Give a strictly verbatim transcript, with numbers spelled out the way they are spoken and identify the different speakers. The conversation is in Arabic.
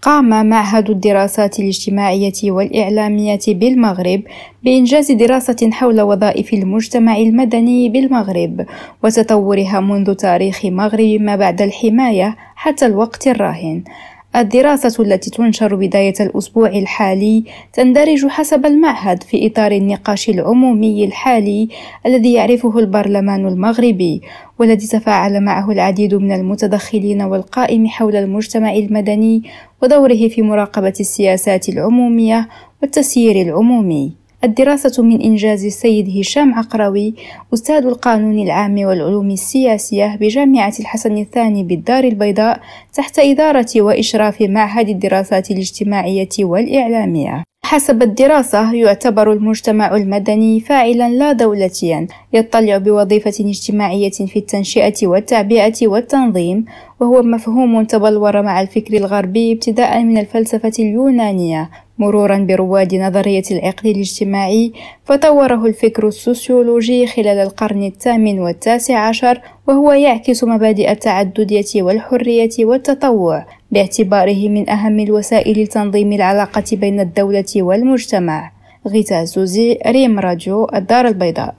Speaker 1: قام معهد الدراسات الاجتماعية والإعلامية بالمغرب بإنجاز دراسة حول وظائف المجتمع المدني بالمغرب وتطورها منذ تاريخ مغرب ما بعد الحماية حتى الوقت الراهن. الدراسة التي تنشر بداية الأسبوع الحالي تندرج حسب المعهد في إطار النقاش العمومي الحالي الذي يعرفه البرلمان المغربي، والذي تفاعل معه العديد من المتدخلين والقائم حول المجتمع المدني ودوره في مراقبة السياسات العمومية والتسيير العمومي. الدراسة من إنجاز السيد هشام عقروي، أستاذ القانون العام والعلوم السياسية بجامعة الحسن الثاني بالدار البيضاء تحت إدارة وإشراف معهد الدراسات الاجتماعية والإعلامية. حسب الدراسة، يعتبر المجتمع المدني فاعلا لا دولتيا يطلع بوظيفة اجتماعية في التنشئة والتعبئة والتنظيم، وهو مفهوم تبلور مع الفكر الغربي ابتداء من الفلسفة اليونانية مرورا برواد نظرية العقل الاجتماعي، فطوره الفكر السوسيولوجي خلال القرن الثامن والتاسع عشر، وهو يعكس مبادئ التعددية والحرية والتطوع باعتباره من أهم الوسائل لتنظيم العلاقة بين الدولة والمجتمع. غيتا زوزي، ريم راديو، الدار البيضاء.